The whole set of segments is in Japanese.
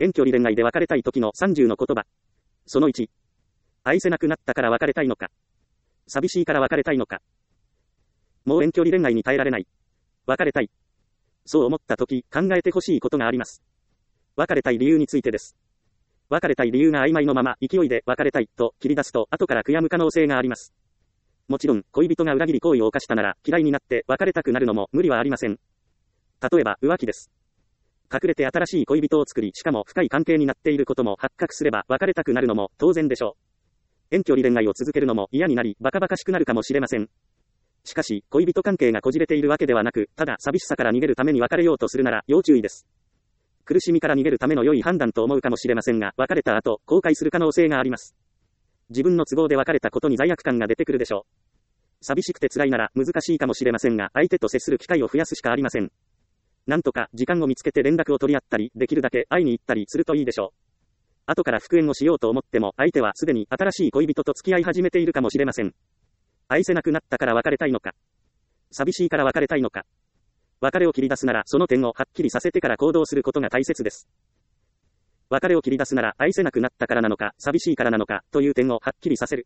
遠距離恋愛で別れたい時の30の言葉。その1。愛せなくなったから別れたいのか。寂しいから別れたいのか。もう遠距離恋愛に耐えられない。別れたい。そう思った時、考えてほしいことがあります。別れたい理由についてです。別れたい理由が曖昧のまま、勢いで別れたいと切り出すと、後から悔やむ可能性があります。もちろん、恋人が裏切り行為を犯したなら、嫌いになって別れたくなるのも無理はありません。例えば、浮気です。隠れて新しい恋人を作り、しかも深い関係になっていることも発覚すれば別れたくなるのも当然でしょう。遠距離恋愛を続けるのも嫌になり、バカバカしくなるかもしれません。しかし、恋人関係がこじれているわけではなく、ただ寂しさから逃げるために別れようとするなら要注意です。苦しみから逃げるための良い判断と思うかもしれませんが、別れた後、後悔する可能性があります。自分の都合で別れたことに罪悪感が出てくるでしょう。寂しくて辛いなら難しいかもしれませんが、相手と接する機会を増やすしかありません。なんとか時間を見つけて連絡を取り合ったり、できるだけ会いに行ったりするといいでしょう。後から復縁をしようと思っても、相手はすでに新しい恋人と付き合い始めているかもしれません。愛せなくなったから別れたいのか。寂しいから別れたいのか。別れを切り出すなら、その点をはっきりさせてから行動することが大切です。別れを切り出すなら、愛せなくなったからなのか、寂しいからなのか、という点をはっきりさせる。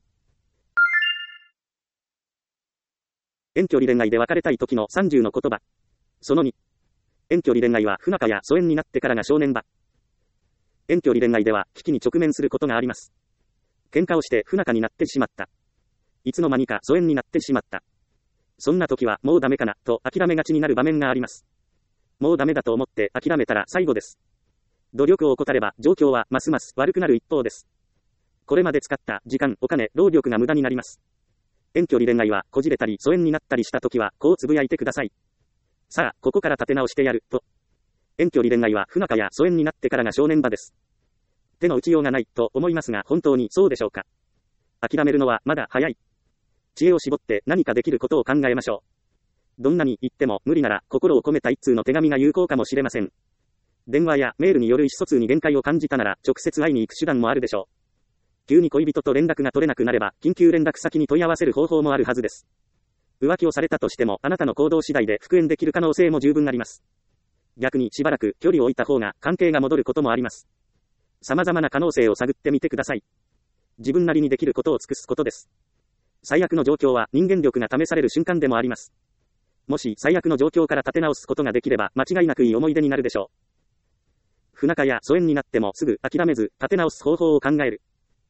遠距離恋愛で別れたい時の30の言葉。その2。遠距離恋愛は不仲や疎遠になってからが正念場。遠距離恋愛では危機に直面することがあります。喧嘩をして不仲になってしまった。いつの間にか疎遠になってしまった。そんな時はもうダメかなと諦めがちになる場面があります。もうダメだと思って諦めたら最後です。努力を怠れば状況はますます悪くなる一方です。これまで使った時間、お金、労力が無駄になります。遠距離恋愛はこじれたり疎遠になったりした時はこうつぶやいてください。さあ、ここから立て直してやる、と。遠距離恋愛は不仲や疎遠になってからが正念場です。手の打ちようがない、と思いますが本当にそうでしょうか。諦めるのはまだ早い。知恵を絞って何かできることを考えましょう。どんなに言っても無理なら心を込めた一通の手紙が有効かもしれません。電話やメールによる意思疎通に限界を感じたなら直接会いに行く手段もあるでしょう。急に恋人と連絡が取れなくなれば緊急連絡先に問い合わせる方法もあるはずです。浮気をされたとしてもあなたの行動次第で復縁できる可能性も十分あります。逆にしばらく距離を置いた方が関係が戻ることもあります。様々な可能性を探ってみてください。自分なりにできることを尽くすことです。最悪の状況は人間力が試される瞬間でもあります。もし最悪の状況から立て直すことができれば間違いなくいい思い出になるでしょう。不仲や疎遠になってもすぐ諦めず立て直す方法を考える。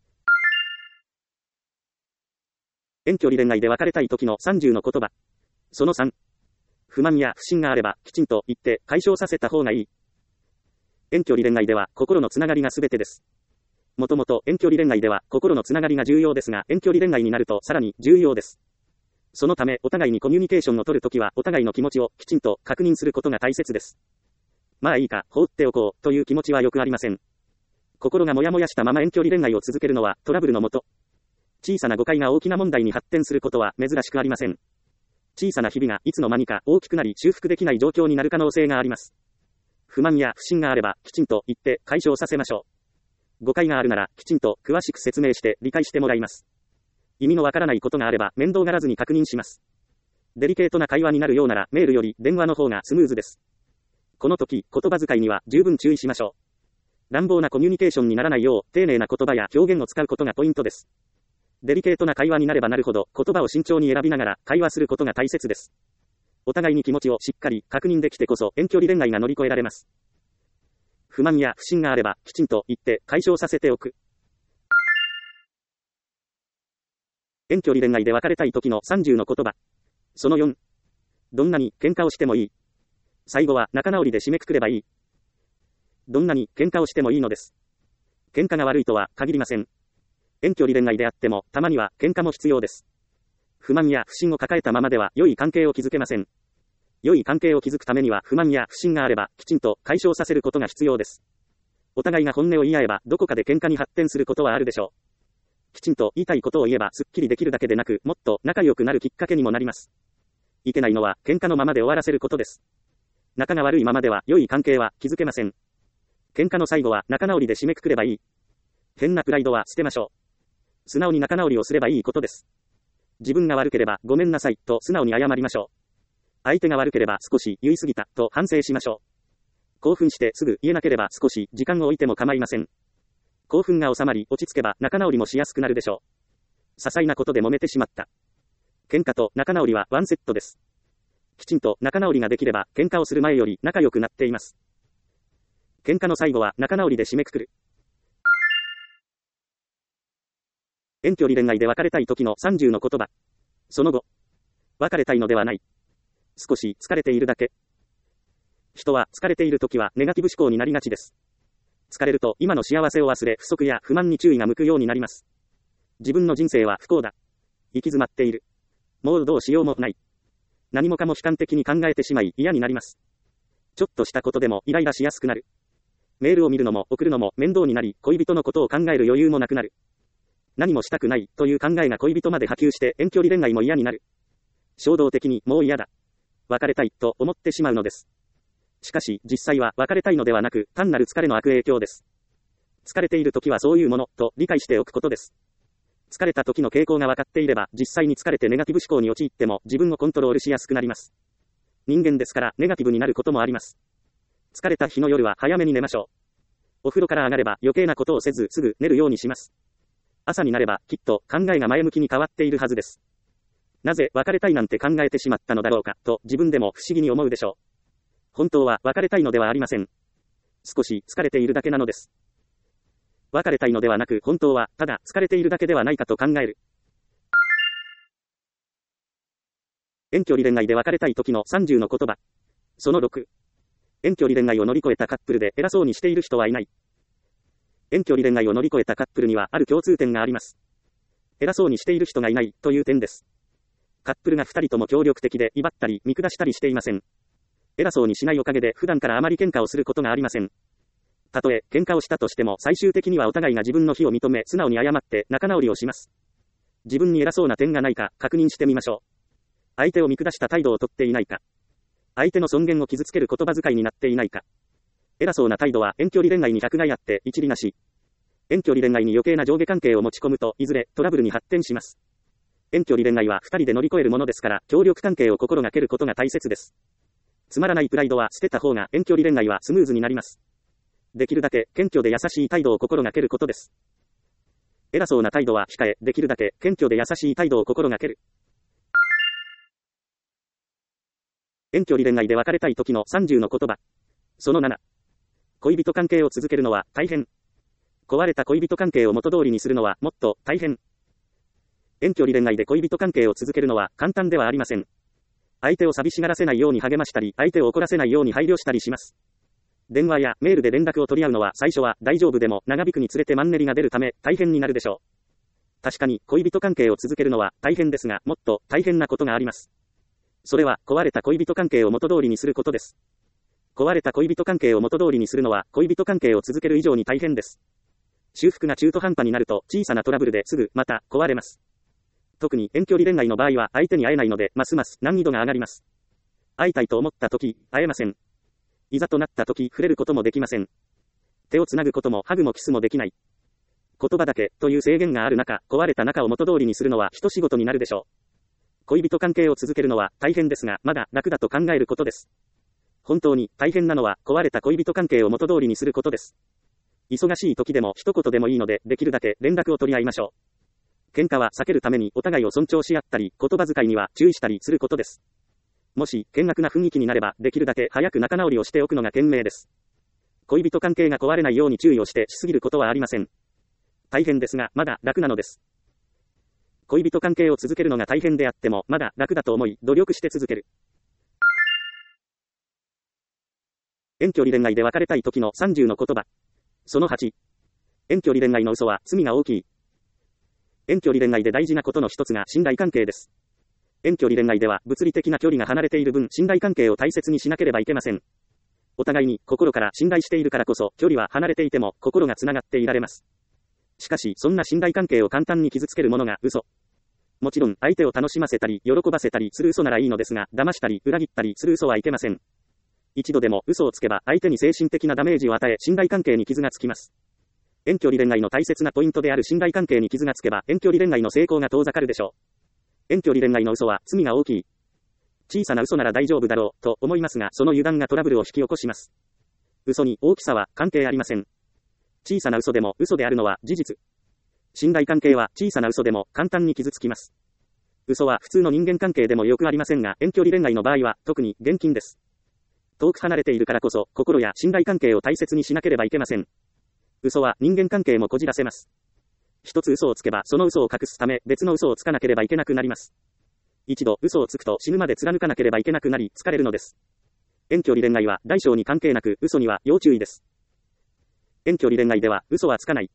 遠距離恋愛で別れたい時の30の言葉。その3。不満や不信があればきちんと言って解消させた方がいい。遠距離恋愛では心のつながりが全てです。もともと遠距離恋愛では心のつながりが重要ですが、遠距離恋愛になるとさらに重要です。そのためお互いにコミュニケーションを取るときはお互いの気持ちをきちんと確認することが大切です。まあいいか、放っておこうという気持ちはよくありません。心がもやもやしたまま遠距離恋愛を続けるのはトラブルのもと。小さな誤解が大きな問題に発展することは珍しくありません。小さな日々がいつの間にか大きくなり修復できない状況になる可能性があります。不満や不信があればきちんと言って解消させましょう。誤解があるならきちんと詳しく説明して理解してもらいます。意味のわからないことがあれば面倒がらずに確認します。デリケートな会話になるようならメールより電話の方がスムーズです。この時、言葉遣いには十分注意しましょう。乱暴なコミュニケーションにならないよう丁寧な言葉や表現を使うことがポイントです。デリケートな会話になればなるほど言葉を慎重に選びながら会話することが大切です。お互いに気持ちをしっかり確認できてこそ遠距離恋愛が乗り越えられます。不満や不信があればきちんと言って解消させておく。遠距離恋愛で別れたい時の30の言葉。その4。どんなに喧嘩をしてもいい。最後は仲直りで締めくくればいい。どんなに喧嘩をしてもいいのです。喧嘩が悪いとは限りません。遠距離恋愛であってもたまには喧嘩も必要です。不満や不信を抱えたままでは良い関係を築けません。良い関係を築くためには不満や不信があればきちんと解消させることが必要です。お互いが本音を言い合えばどこかで喧嘩に発展することはあるでしょう。きちんと言いたいことを言えばすっきりできるだけでなくもっと仲良くなるきっかけにもなります。いけないのは喧嘩のままで終わらせることです。仲が悪いままでは良い関係は築けません。喧嘩の最後は仲直りで締めくくればいい。変なプライドは捨てましょう。素直に仲直りをすればいいことです。自分が悪ければごめんなさいと素直に謝りましょう。相手が悪ければ少し言い過ぎたと反省しましょう。 興奮してすぐ言えなければ少し時間を置いても構いません。興奮が収まり落ち着けば仲直りもしやすくなるでしょう。些細なことで揉めてしまった。喧嘩と仲直りはワンセットです。きちんと仲直りができれば喧嘩をする前より仲良くなっています。喧嘩の最後は仲直りで締めくくる。遠距離恋愛で別れたい時の30の言葉。その後、別れたいのではない。少し疲れているだけ。人は疲れている時はネガティブ思考になりがちです。疲れると今の幸せを忘れ不足や不満に注意が向くようになります。自分の人生は不幸だ。行き詰まっている。もうどうしようもない。何もかも悲観的に考えてしまい嫌になります。ちょっとしたことでもイライラしやすくなる。メールを見るのも送るのも面倒になり、恋人のことを考える余裕もなくなる。何もしたくないという考えが恋人まで波及して遠距離恋愛も嫌になる。衝動的にもう嫌だ。別れたいと思ってしまうのです。しかし実際は別れたいのではなく単なる疲れの悪影響です。疲れている時はそういうものと理解しておくことです。疲れた時の傾向が分かっていれば実際に疲れてネガティブ思考に陥っても自分をコントロールしやすくなります。人間ですからネガティブになることもあります。疲れた日の夜は早めに寝ましょう。お風呂から上がれば余計なことをせずすぐ寝るようにします。朝になればきっと考えが前向きに変わっているはずです。なぜ別れたいなんて考えてしまったのだろうかと自分でも不思議に思うでしょう。本当は別れたいのではありません。少し疲れているだけなのです。別れたいのではなく本当はただ疲れているだけではないかと考える。遠距離恋愛で別れたい時の30の言葉。その6。遠距離恋愛を乗り越えたカップルで偉そうにしている人はいない。遠距離恋愛を乗り越えたカップルにはある共通点があります。偉そうにしている人がいないという点です。カップルが2人とも協力的で威張ったり見下したりしていません。偉そうにしないおかげで普段からあまり喧嘩をすることがありません。たとえ喧嘩をしたとしても最終的にはお互いが自分の非を認め素直に謝って仲直りをします。自分に偉そうな点がないか確認してみましょう。相手を見下した態度をとっていないか。相手の尊厳を傷つける言葉遣いになっていないか。偉そうな態度は遠距離恋愛に百害あって一理なし。遠距離恋愛に余計な上下関係を持ち込むといずれトラブルに発展します。遠距離恋愛は二人で乗り越えるものですから協力関係を心がけることが大切です。つまらないプライドは捨てた方が遠距離恋愛はスムーズになります。できるだけ謙虚で優しい態度を心がけることです。偉そうな態度は控え、できるだけ謙虚で優しい態度を心がける。遠距離恋愛で別れたい時の30の言葉。その7。恋人関係を続けるのは大変。壊れた恋人関係を元通りにするのはもっと大変。遠距離恋愛で恋人関係を続けるのは簡単ではありません。相手を寂しがらせないように励ましたり、相手を怒らせないように配慮したりします。電話やメールで連絡を取り合うのは最初は大丈夫でも長引くにつれてマンネリが出るため大変になるでしょう。確かに恋人関係を続けるのは大変ですが、もっと大変なことがあります。それは壊れた恋人関係を元通りにすることです。壊れた恋人関係を元通りにするのは恋人関係を続ける以上に大変です。修復が中途半端になると小さなトラブルですぐまた壊れます。特に遠距離恋愛の場合は相手に会えないのでますます難易度が上がります。会いたいと思った時、会えません。いざとなった時触れることもできません。手をつなぐこともハグもキスもできない。言葉だけという制限がある中、壊れた仲を元通りにするのは一仕事になるでしょう。恋人関係を続けるのは大変ですが、まだ楽だと考えることです。本当に大変なのは壊れた恋人関係を元通りにすることです。忙しい時でも一言でもいいので、できるだけ連絡を取り合いましょう。喧嘩は避けるためにお互いを尊重し合ったり、言葉遣いには注意したりすることです。もし険悪な雰囲気になれば、できるだけ早く仲直りをしておくのが賢明です。恋人関係が壊れないように注意をしてしすぎることはありません。大変ですが、まだ楽なのです。恋人関係を続けるのが大変であっても、まだ楽だと思い、努力して続ける。遠距離恋愛で別れたい時の30の言葉。その8。遠距離恋愛の嘘は罪が大きい。遠距離恋愛で大事なことの一つが信頼関係です。遠距離恋愛では物理的な距離が離れている分、信頼関係を大切にしなければいけません。お互いに心から信頼しているからこそ、距離は離れていても心がつながっていられます。しかし、そんな信頼関係を簡単に傷つけるものが嘘。もちろん、相手を楽しませたり、喜ばせたりする嘘ならいいのですが、騙したり、裏切ったりする嘘はいけません。一度でも嘘をつけば、相手に精神的なダメージを与え、信頼関係に傷がつきます。遠距離恋愛の大切なポイントである信頼関係に傷がつけば、遠距離恋愛の成功が遠ざかるでしょう。遠距離恋愛の嘘は罪が大きい。小さな嘘なら大丈夫だろう、と思いますが、その油断がトラブルを引き起こします。 嘘に大きさは関係ありません。小さな嘘でも嘘であるのは事実。信頼関係は小さな嘘でも簡単に傷つきます。嘘は普通の人間関係でもよくありませんが、遠距離恋愛の場合は特に厳禁です。遠く離れているからこそ、心や信頼関係を大切にしなければいけません。嘘は人間関係もこじらせます。一つ嘘をつけばその嘘を隠すため別の嘘をつかなければいけなくなります。一度嘘をつくと死ぬまで貫かなければいけなくなり疲れるのです。遠距離恋愛は大小に関係なく嘘には要注意です。遠距離恋愛では嘘はつかない。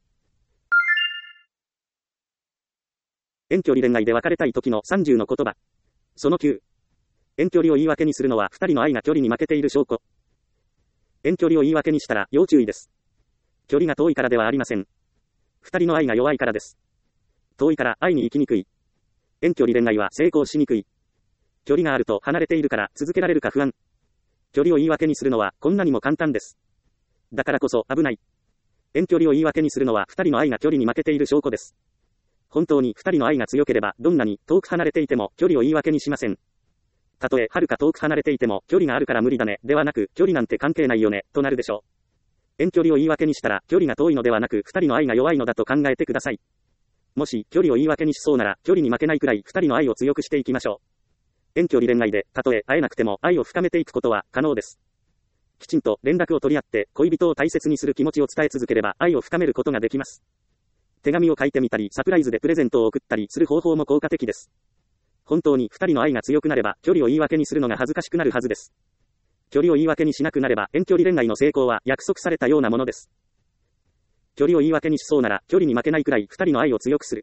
遠距離恋愛で別れたい時の30の言葉。その9。遠距離を言い訳にするのは二人の愛が距離に負けている証拠。遠距離を言い訳にしたら要注意です。距離が遠いからではありません。二人の愛が弱いからです。遠いから会いに行きにくい。遠距離恋愛は成功しにくい。距離があると離れているから続けられるか不安。距離を言い訳にするのはこんなにも簡単です。だからこそ危ない。遠距離を言い訳にするのは二人の愛が距離に負けている証拠です。本当に二人の愛が強ければどんなに遠く離れていても距離を言い訳にしません。たとえ遥か遠く離れていても距離があるから無理だねではなく距離なんて関係ないよねとなるでしょう。遠距離を言い訳にしたら距離が遠いのではなく二人の愛が弱いのだと考えてください。もし距離を言い訳にしそうなら距離に負けないくらい二人の愛を強くしていきましょう。遠距離恋愛でたとえ会えなくても愛を深めていくことは可能です。きちんと連絡を取り合って恋人を大切にする気持ちを伝え続ければ愛を深めることができます。手紙を書いてみたりサプライズでプレゼントを送ったりする方法も効果的です。本当に二人の愛が強くなれば距離を言い訳にするのが恥ずかしくなるはずです。距離を言い訳にしなくなれば遠距離恋愛の成功は約束されたようなものです。距離を言い訳にしそうなら距離に負けないくらい二人の愛を強くする。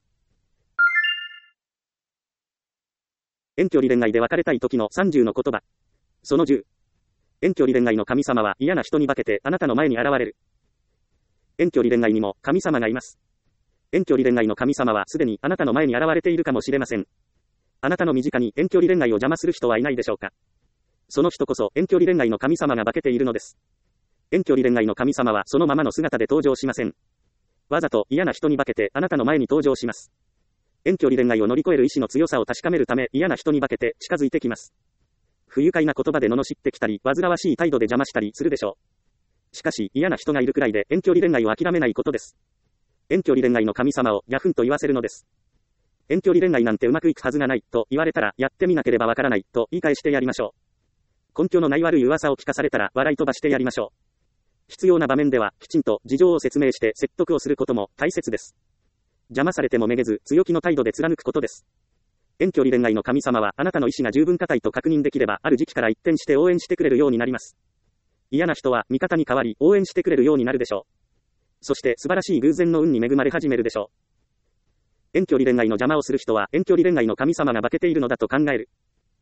遠距離恋愛で別れたい時の30の言葉。その10。遠距離恋愛の神様は嫌な人に化けてあなたの前に現れる。遠距離恋愛にも神様がいます。遠距離恋愛の神様はすでにあなたの前に現れているかもしれません。あなたの身近に遠距離恋愛を邪魔する人はいないでしょうか。その人こそ遠距離恋愛の神様が化けているのです。遠距離恋愛の神様はそのままの姿で登場しません。わざと嫌な人に化けてあなたの前に登場します。遠距離恋愛を乗り越える意志の強さを確かめるため嫌な人に化けて近づいてきます。不愉快な言葉で罵ってきたり煩わしい態度で邪魔したりするでしょう。しかし嫌な人がいるくらいで遠距離恋愛を諦めないことです。遠距離恋愛の神様をギャフンと言わせるのです。遠距離恋愛なんてうまくいくはずがないと言われたらやってみなければわからないと言い返してやりましょう。根拠のない悪い噂を聞かされたら笑い飛ばしてやりましょう。必要な場面ではきちんと事情を説明して説得をすることも大切です。邪魔されてもめげず強気の態度で貫くことです。遠距離恋愛の神様はあなたの意志が十分固いと確認できればある時期から一転して応援してくれるようになります。嫌な人は味方に代わり応援してくれるようになるでしょう。そして素晴らしい偶然の運に恵まれ始めるでしょう。遠距離恋愛の邪魔をする人は遠距離恋愛の神様が化けているのだと考える。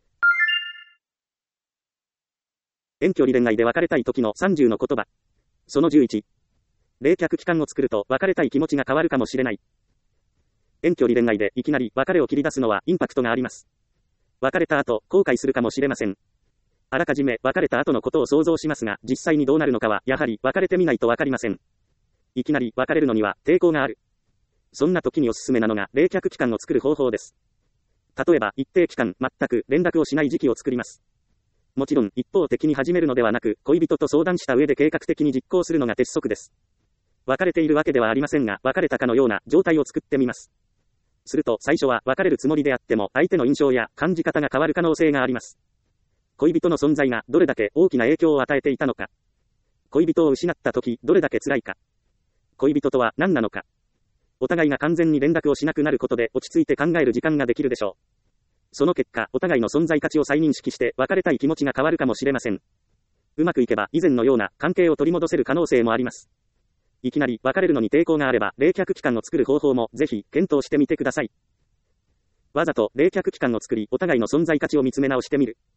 遠距離恋愛で別れたい時の30の言葉。その11。冷却期間を作ると別れたい気持ちが変わるかもしれない。遠距離恋愛でいきなり別れを切り出すのはインパクトがあります。別れた後後悔するかもしれません。あらかじめ別れた後のことを想像しますが実際にどうなるのかはやはり別れてみないとわかりません。いきなり別れるのには抵抗がある。そんな時におすすめなのが冷却期間を作る方法です。例えば一定期間全く連絡をしない時期を作ります。もちろん一方的に始めるのではなく恋人と相談した上で計画的に実行するのが鉄則です。別れているわけではありませんが別れたかのような状態を作ってみます。すると最初は別れるつもりであっても相手の印象や感じ方が変わる可能性があります。恋人の存在がどれだけ大きな影響を与えていたのか。恋人を失った時どれだけ辛いか。恋人とは何なのか。お互いが完全に連絡をしなくなることで落ち着いて考える時間ができるでしょう。その結果、お互いの存在価値を再認識して別れたい気持ちが変わるかもしれません。うまくいけば以前のような関係を取り戻せる可能性もあります。いきなり別れるのに抵抗があれば冷却期間を作る方法もぜひ検討してみてください。わざと冷却期間を作りお互いの存在価値を見つめ直してみる。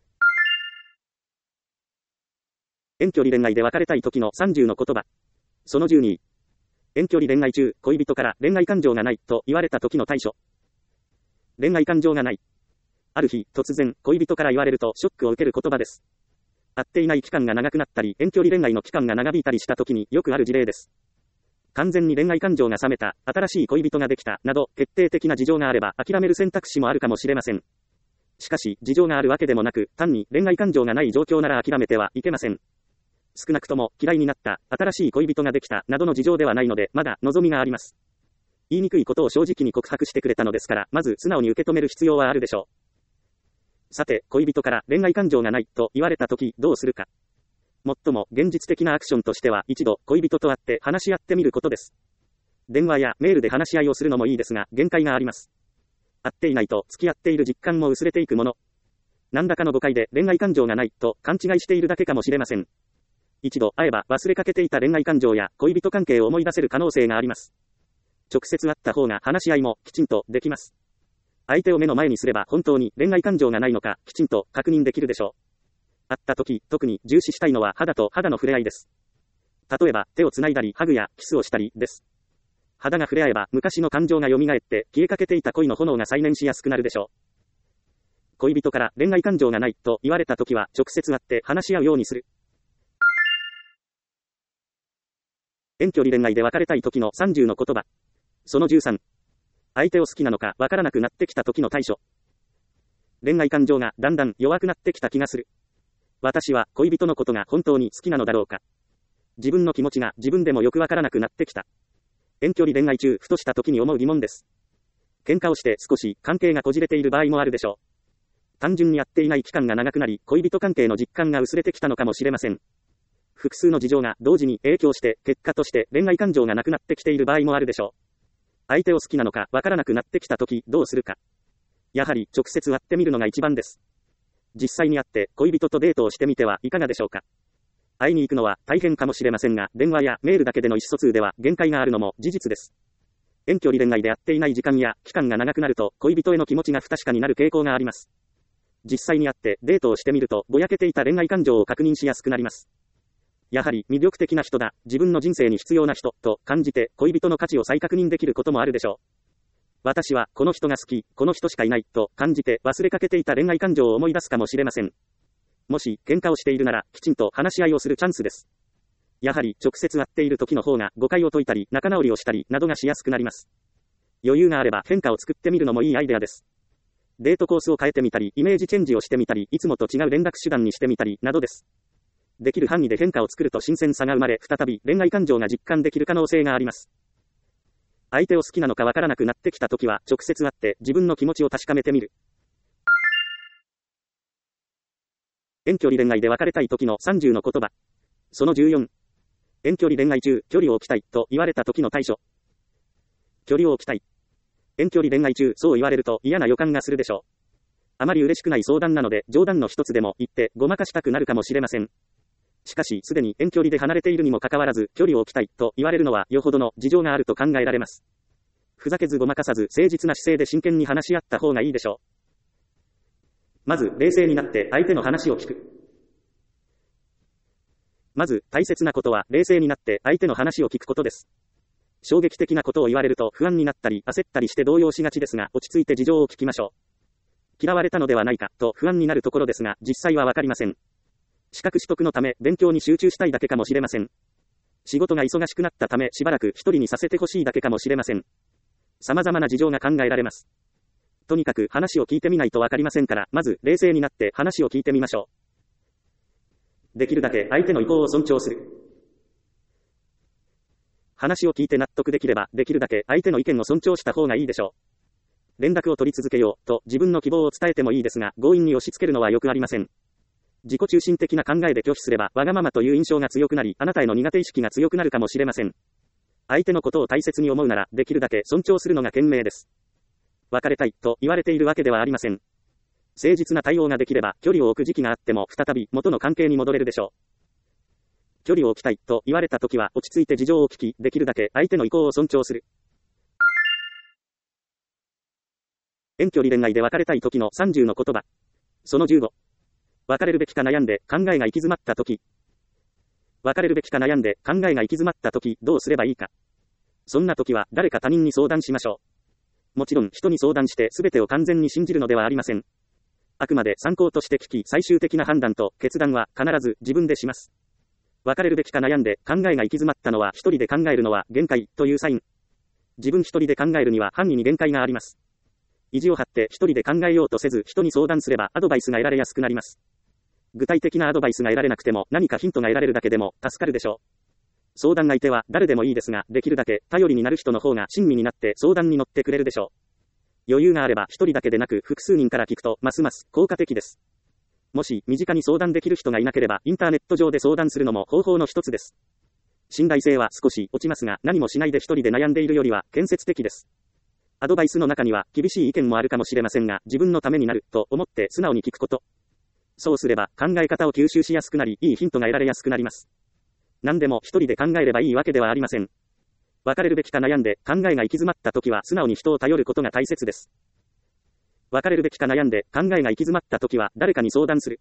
遠距離恋愛で別れたい時の30の言葉。その12。遠距離恋愛中、恋人から恋愛感情がないと言われた時の対処。恋愛感情がない。ある日、突然、恋人から言われるとショックを受ける言葉です。会っていない期間が長くなったり、遠距離恋愛の期間が長引いたりした時によくある事例です。完全に恋愛感情が冷めた、新しい恋人ができた、など、決定的な事情があれば諦める選択肢もあるかもしれません。しかし、事情があるわけでもなく、単に恋愛感情がない状況なら諦めてはいけません。 少なくとも嫌いになった、新しい恋人ができた、などの事情ではないので、まだ望みがあります。言いにくいことを正直に告白してくれたのですから、まず素直に受け止める必要はあるでしょう。さて、恋人から恋愛感情がないと言われたときどうするか。最も現実的なアクションとしては一度恋人と会って話し合ってみることです。電話やメールで話し合いをするのもいいですが、限界があります。会っていないと付き合っている実感も薄れていくもの。何らかの誤解で恋愛感情がないと勘違いしているだけかもしれません。一度会えば忘れかけていた恋愛感情や恋人関係を思い出せる可能性があります。直接会った方が話し合いもきちんとできます。相手を目の前にすれば本当に恋愛感情がないのかきちんと確認できるでしょう。会った時、特に重視したいのは肌と肌の触れ合いです。例えば手をつないだりハグやキスをしたりです。肌が触れ合えば昔の感情が蘇って消えかけていた恋の炎が再燃しやすくなるでしょう。恋人から恋愛感情がないと言われた時は直接会って話し合うようにする。遠距離恋愛で別れたい時の30の言葉。その13。相手を好きなのかわからなくなってきた時の対処。恋愛感情がだんだん弱くなってきた気がする。私は恋人のことが本当に好きなのだろうか。自分の気持ちが自分でもよくわからなくなってきた。遠距離恋愛中、ふとした時に思う疑問です。喧嘩をして少し関係がこじれている場合もあるでしょう。単純にやっていない期間が長くなり、恋人関係の実感が薄れてきたのかもしれません。複数の事情が同時に影響して、結果として恋愛感情がなくなってきている場合もあるでしょう。相手を好きなのかわからなくなってきた時どうするか。やはり直接会ってみるのが一番です。実際に会って恋人とデートをしてみてはいかがでしょうか。会いに行くのは大変かもしれませんが、電話やメールだけでの意思疎通では限界があるのも事実です。遠距離恋愛で会っていない時間や期間が長くなると恋人への気持ちが不確かになる傾向があります。実際に会ってデートをしてみるとぼやけていた恋愛感情を確認しやすくなります。やはり魅力的な人だ、自分の人生に必要な人と感じて恋人の価値を再確認できることもあるでしょう。私はこの人が好き、この人しかいないと感じて忘れかけていた恋愛感情を思い出すかもしれません。もし喧嘩をしているならきちんと話し合いをするチャンスです。やはり直接会っている時の方が誤解を解いたり仲直りをしたりなどがしやすくなります。余裕があれば変化を作ってみるのもいいアイデアです。デートコースを変えてみたり、イメージチェンジをしてみたり、いつもと違う連絡手段にしてみたりなどです。できる範囲で変化を作ると新鮮さが生まれ、再び恋愛感情が実感できる可能性があります。相手を好きなのかわからなくなってきたときは、直接会って自分の気持ちを確かめてみる。遠距離恋愛で別れたい時の30の言葉。その14。遠距離恋愛中、距離を置きたいと言われた時の対処。距離を置きたい。遠距離恋愛中、そう言われると嫌な予感がするでしょう。あまり嬉しくない相談なので、冗談の一つでも言ってごまかしたくなるかもしれません。しかし、すでに遠距離で離れているにもかかわらず、距離を置きたいと言われるのはよほどの事情があると考えられます。ふざけずごまかさず、誠実な姿勢で真剣に話し合った方がいいでしょう。まず、冷静になって相手の話を聞く。まず、大切なことは、冷静になって相手の話を聞くことです。衝撃的なことを言われると不安になったり、焦ったりして動揺しがちですが、落ち着いて事情を聞きましょう。嫌われたのではないか、と不安になるところですが、実際はわかりません。資格取得のため勉強に集中したいだけかもしれません。仕事が忙しくなったためしばらく一人にさせてほしいだけかもしれません。様々な事情が考えられます。とにかく話を聞いてみないとわかりませんから、まず冷静になって話を聞いてみましょう。できるだけ相手の意向を尊重する。話を聞いて納得できれば、できるだけ相手の意見を尊重した方がいいでしょう。連絡を取り続けようと自分の希望を伝えてもいいですが、強引に押し付けるのはよくありません。自己中心的な考えで拒否すれば、わがままという印象が強くなり、あなたへの苦手意識が強くなるかもしれません。相手のことを大切に思うなら、できるだけ尊重するのが賢明です。別れたいと言われているわけではありません。誠実な対応ができれば、距離を置く時期があっても、再び元の関係に戻れるでしょう。距離を置きたいと言われたときは、落ち着いて事情を聞き、できるだけ相手の意向を尊重する。遠距離恋愛で別れたい時の30の言葉。その15。別れるべきか悩んで考えが行き詰まったとき。別れるべきか悩んで考えが行き詰まったとき、どうすればいいか。そんなときは誰か他人に相談しましょう。もちろん人に相談して全てを完全に信じるのではありません。あくまで参考として聞き、最終的な判断と決断は必ず自分でします。別れるべきか悩んで考えが行き詰まったのは一人で考えるのは限界というサイン。自分一人で考えるには範囲に限界があります。意地を張って一人で考えようとせず人に相談すればアドバイスが得られやすくなります。 具体的なアドバイスが得られなくても何かヒントが得られるだけでも助かるでしょう。相談相手は誰でもいいですが、できるだけ頼りになる人の方が親身になって相談に乗ってくれるでしょう。余裕があれば一人だけでなく複数人から聞くとますます効果的です。もし身近に相談できる人がいなければインターネット上で相談するのも方法の一つです。信頼性は少し落ちますが、何もしないで一人で悩んでいるよりは建設的です。アドバイスの中には厳しい意見もあるかもしれませんが、自分のためになると思って素直に聞くこと。そうすれば考え方を吸収しやすくなり、いいヒントが得られやすくなります。何でも一人で考えればいいわけではありません。別れるべきか悩んで考えが行き詰まった時は素直に人を頼ることが大切です。別れるべきか悩んで考えが行き詰まった時は誰かに相談する。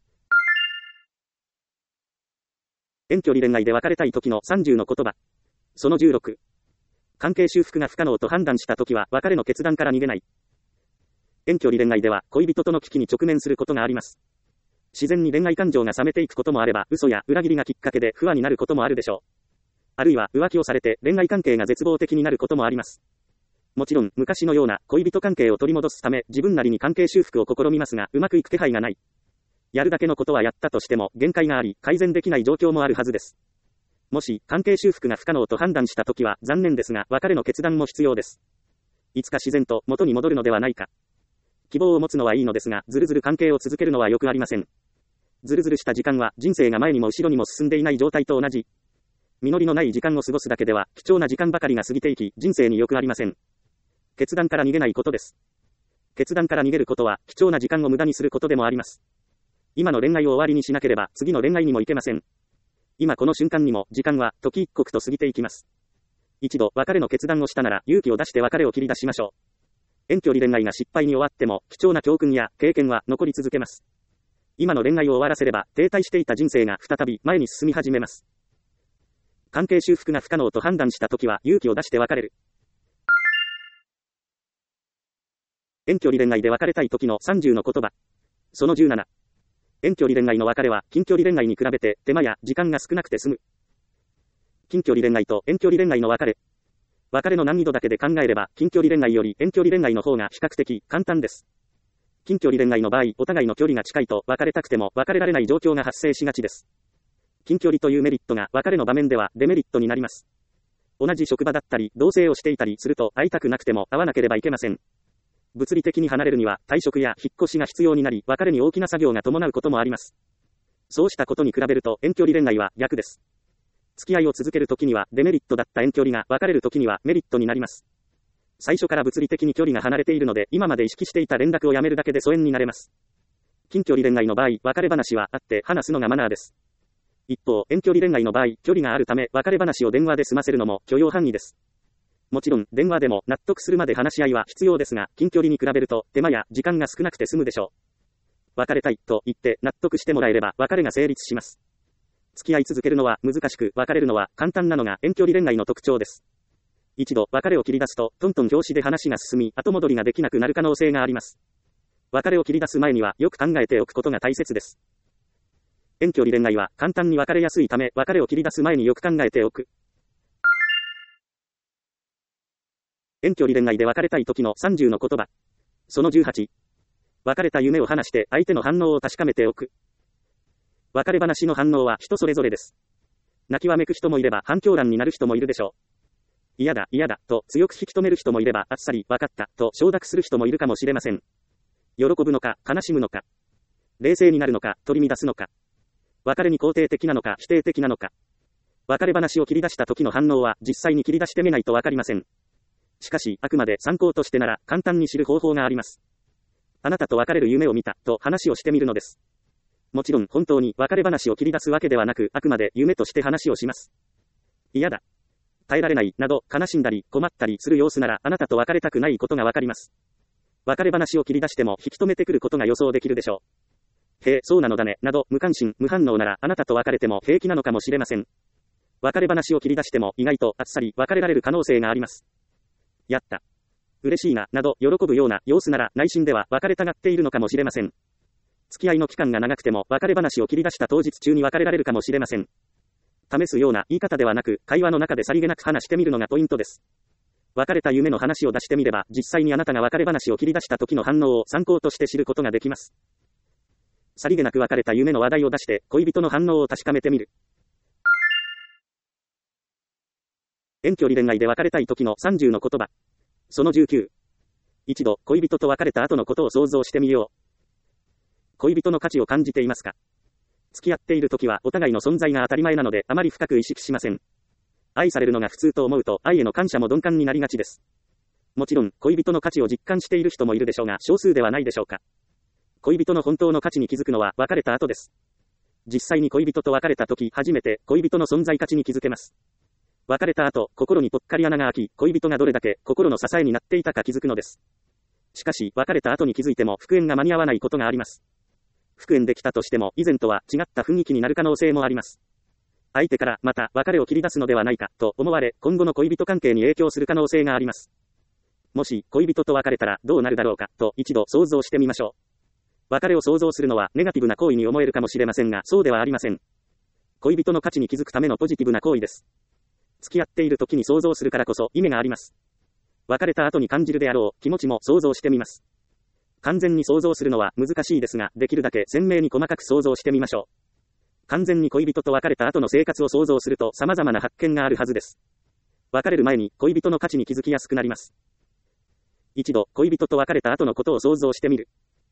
遠距離恋愛で別れたい時の30の言葉。その16。関係修復が不可能と判断した時は別れの決断から逃げない。遠距離恋愛では恋人との危機に直面することがあります。自然に恋愛感情が冷めていくこともあれば、嘘や裏切りがきっかけで不安になることもあるでしょう。あるいは浮気をされて恋愛関係が絶望的になることもあります。もちろん昔のような恋人関係を取り戻すため自分なりに関係修復を試みますが、うまくいく気配がない。やるだけのことはやったとしても限界があり改善できない状況もあるはずです。もし関係修復が不可能と判断したときは残念ですが別れの決断も必要です。いつか自然と元に戻るのではないか。希望を持つのはいいのですが、ずるずる関係を続けるのはよくありません。ずるずるした時間は人生が前にも後ろにも進んでいない状態と同じ。実りのない時間を過ごすだけでは貴重な時間ばかりが過ぎていき人生によくありません。決断から逃げないことです。決断から逃げることは貴重な時間を無駄にすることでもあります。今の恋愛を終わりにしなければ次の恋愛にも行けません。今この瞬間にも時間は時一刻と過ぎていきます。一度別れの決断をしたなら勇気を出して別れを切り出しましょう。遠距離恋愛が失敗に終わっても貴重な教訓や経験は残り続けます。今の恋愛を終わらせれば停滞していた人生が再び前に進み始めます。関係修復が不可能と判断したときは勇気を出して別れる。遠距離恋愛で別れたい時の30の言葉。その17。遠距離恋愛の別れは近距離恋愛に比べて手間や時間が少なくて済む。近距離恋愛と遠距離恋愛の別れ。別れの難易度だけで考えれば近距離恋愛より遠距離恋愛の方が比較的簡単です。近距離恋愛の場合、お互いの距離が近いと別れたくても別れられない状況が発生しがちです。近距離というメリットが別れの場面ではデメリットになります。同じ職場だったり同棲をしていたりすると会いたくなくても会わなければいけません。物理的に離れるには退職や引っ越しが必要になり別れに大きな作業が伴うこともあります。そうしたことに比べると遠距離恋愛は逆です。付き合いを続けるときにはデメリットだった遠距離が別れるときにはメリットになります。最初から物理的に距離が離れているので今まで意識していた連絡をやめるだけで疎遠になれます。近距離恋愛の場合、別れ話は会って話すのがマナーです。一方、遠距離恋愛の場合、距離があるため別れ話を電話で済ませるのも許容範囲です。もちろん、電話でも納得するまで話し合いは必要ですが、近距離に比べると手間や時間が少なくて済むでしょう。別れたいと言って納得してもらえれば別れが成立します。付き合い続けるのは難しく、別れるのは簡単なのが遠距離恋愛の特徴です。一度別れを切り出すと、トントン拍子で話が進み、後戻りができなくなる可能性があります。別れを切り出す前にはよく考えておくことが大切です。遠距離恋愛は簡単に別れやすいため、別れを切り出す前によく考えておく。遠距離恋愛で別れたい時の30の言葉。その18。別れた夢を話して相手の反応を確かめておく。別れ話の反応は人それぞれです。泣きわめく人もいれば反響欄になる人もいるでしょう。嫌だ、嫌だ、と強く引き止める人もいれば、あっさり、わかった、と承諾する人もいるかもしれません。喜ぶのか、悲しむのか。冷静になるのか、取り乱すのか。別れに肯定的なのか、否定的なのか。別れ話を切り出した時の反応は、実際に切り出してみないとわかりません。しかし、あくまで参考としてなら、簡単に知る方法があります。あなたと別れる夢を見た、と話をしてみるのです。もちろん、本当に別れ話を切り出すわけではなく、あくまで夢として話をします。嫌だ。耐えられない、など、悲しんだり、困ったりする様子なら、あなたと別れたくないことがわかります。別れ話を切り出しても、引き止めてくることが予想できるでしょう。へえ、そうなのだね、など、無関心、無反応なら、あなたと別れても平気なのかもしれません。別れ話を切り出しても、意外と、あっさり、別れられる可能性があります。やった。嬉しいな、など、喜ぶような様子なら、内心では、別れたがっているのかもしれません。付き合いの期間が長くても、別れ話を切り出した当日中に別れられるかもしれません。試すような言い方ではなく、会話の中でさりげなく話してみるのがポイントです。別れた夢の話を出してみれば、実際にあなたが別れ話を切り出した時の反応を参考として知ることができます。 さりげなく別れた夢の話題を出して、恋人の反応を確かめてみる。遠距離恋愛で別れたい時の30の言葉。その19。一度、恋人と別れた後のことを想像してみよう。恋人の価値を感じていますか？付き合っている時はお互いの存在が当たり前なので、あまり深く意識しません。愛されるのが普通と思うと、愛への感謝も鈍感になりがちです。もちろん、恋人の価値を実感している人もいるでしょうが、少数ではないでしょうか。恋人の本当の価値に気づくのは別れた後です。実際に恋人と別れた時、初めて恋人の存在価値に気づけます。別れた後、心にぽっかり穴が開き、恋人がどれだけ心の支えになっていたか気づくのです。しかし、別れた後に気づいても復縁が間に合わないことがあります。復縁できたとしても、以前とは違った雰囲気になる可能性もあります。相手からまた別れを切り出すのではないかと思われ、今後の恋人関係に影響する可能性があります。もし恋人と別れたらどうなるだろうかと一度想像してみましょう。別れを想像するのはネガティブな行為に思えるかもしれませんが、そうではありません。恋人の価値に気づくためのポジティブな行為です。付き合っている時に想像するからこそ意味があります。別れた後に感じるであろう気持ちも想像してみます。完全に想像するのは難しいですが、できるだけ鮮明に細かく想像してみましょう。完全に恋人と別れた後の生活を想像すると様々な発見があるはずです。別れる前に恋人の価値に気づきやすくなります。一度恋人と別れた後のことを想像してみる。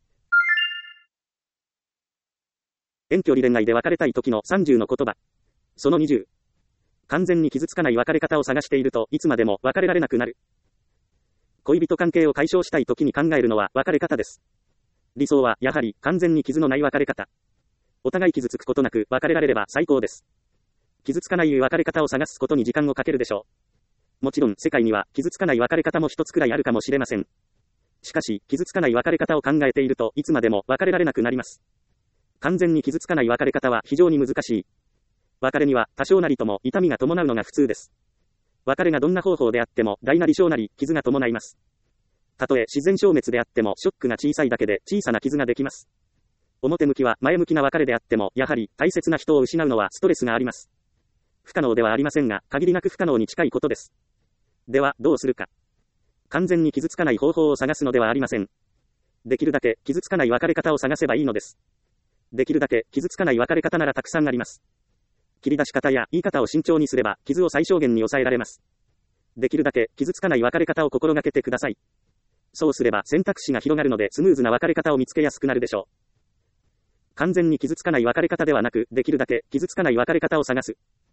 遠距離恋愛で別れたい時の30の言葉。その20。完全に傷つかない別れ方を探しているといつまでも別れられなくなる。恋人関係を解消したい時に考えるのは別れ方です。理想はやはり完全に傷のない別れ方。お互い傷つくことなく別れられれば最高です。傷つかない別れ方を探すことに時間をかけるでしょう。もちろん世界には傷つかない別れ方も一つくらいあるかもしれません。しかし傷つかない別れ方を考えているといつまでも別れられなくなります。完全に傷つかない別れ方は非常に難しい。別れには多少なりとも痛みが伴うのが普通です。別れがどんな方法であっても大なり小なり傷が伴います。たとえ自然消滅であってもショックが小さいだけで小さな傷ができます。表向きは前向きな別れであってもやはり大切な人を失うのはストレスがあります。不可能ではありませんが限りなく不可能に近いことです。ではどうするか。完全に傷つかない方法を探すのではありません。できるだけ傷つかない別れ方を探せばいいのです。できるだけ傷つかない別れ方ならたくさんあります。切り出し方や言い方を慎重にすれば傷を最小限に抑えられます。できるだけ傷つかない別れ方を心がけてください。そうすれば選択肢が広がるのでスムーズな別れ方を見つけやすくなるでしょう。完全に傷つかない別れ方ではなく、できるだけ傷つかない別れ方を探す。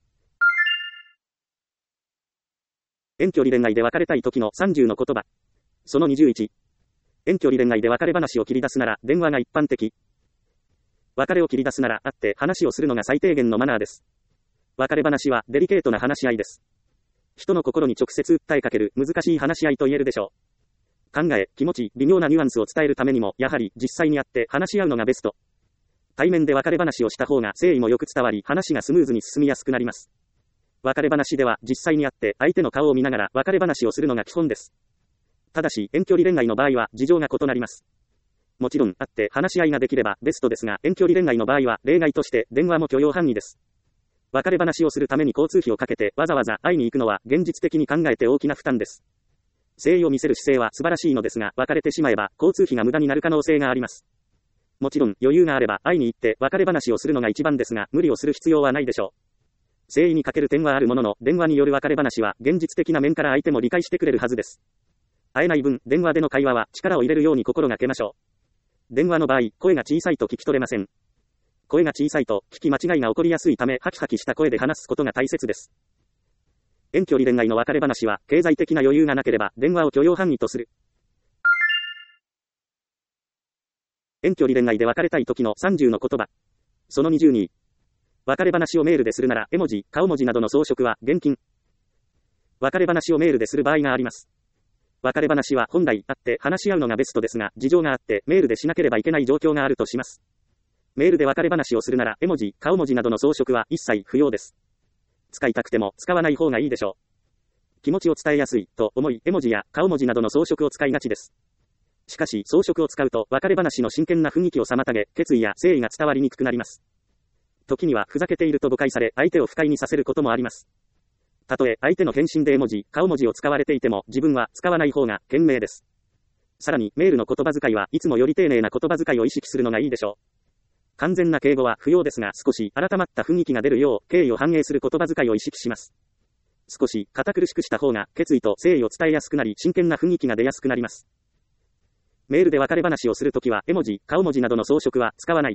遠距離恋愛で別れたい時の30の言葉。その21。遠距離恋愛で別れ話を切り出すなら電話が一般的。別れを切り出すなら会って話をするのが最低限のマナーです。別れ話はデリケートな話し合いです。人の心に直接訴えかける難しい話し合いと言えるでしょう。考え、気持ち、微妙なニュアンスを伝えるためにも、やはり実際に会って話し合うのがベスト。対面で別れ話をした方が誠意もよく伝わり、話がスムーズに進みやすくなります。別れ話では実際に会って相手の顔を見ながら別れ話をするのが基本です。ただし、遠距離恋愛の場合は事情が異なります。もちろん会って話し合いができればベストですが、遠距離恋愛の場合は例外として電話も許容範囲です。別れ話をするために交通費をかけてわざわざ会いに行くのは現実的に考えて大きな負担です。誠意を見せる姿勢は素晴らしいのですが、別れてしまえば交通費が無駄になる可能性があります。もちろん余裕があれば会いに行って別れ話をするのが一番ですが、無理をする必要はないでしょう。誠意に欠ける点はあるものの、電話による別れ話は現実的な面から相手も理解してくれるはずです。会えない分、電話での会話は力を入れるように心がけましょう。電話の場合、声が小さいと聞き取れません。声が小さいと聞き間違いが起こりやすいため、ハキハキした声で話すことが大切です。遠距離恋愛の別れ話は、経済的な余裕がなければ電話を許容範囲とする。遠距離恋愛で別れたい時の30の言葉。その22。別れ話をメールでするなら絵文字、顔文字などの装飾は厳禁。別れ話をメールでする場合があります。別れ話は本来会って話し合うのがベストですが、事情があってメールでしなければいけない状況があるとします。メールで別れ話をするなら絵文字、顔文字などの装飾は一切不要です。使いたくても使わない方がいいでしょう。気持ちを伝えやすいと思い絵文字や顔文字などの装飾を使いがちです。しかし装飾を使うと別れ話の真剣な雰囲気を妨げ、決意や誠意が伝わりにくくなります。時にはふざけていると誤解され、相手を不快にさせることもあります。たとえ相手の返信で絵文字、顔文字を使われていても自分は使わない方が賢明です。さらにメールの言葉遣いはいつもより丁寧な言葉遣いを意識するのがいいでしょう。 完全な敬語は不要ですが、少し改まった雰囲気が出るよう、敬意を反映する言葉遣いを意識します。少し堅苦しくした方が、決意と誠意を伝えやすくなり、真剣な雰囲気が出やすくなります。メールで別れ話をするときは、絵文字、顔文字などの装飾は使わない。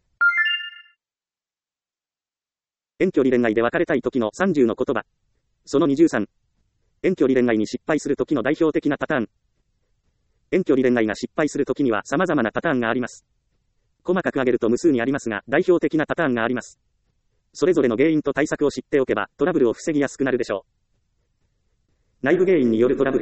遠距離恋愛で別れたい時の30の言葉。その23。遠距離恋愛に失敗する時の代表的なパターン。遠距離恋愛が失敗する時には様々なパターンがあります。細かく挙げると無数にありますが、代表的なパターンがあります。それぞれの原因と対策を知っておけば、トラブルを防ぎやすくなるでしょう。内部原因によるトラブル。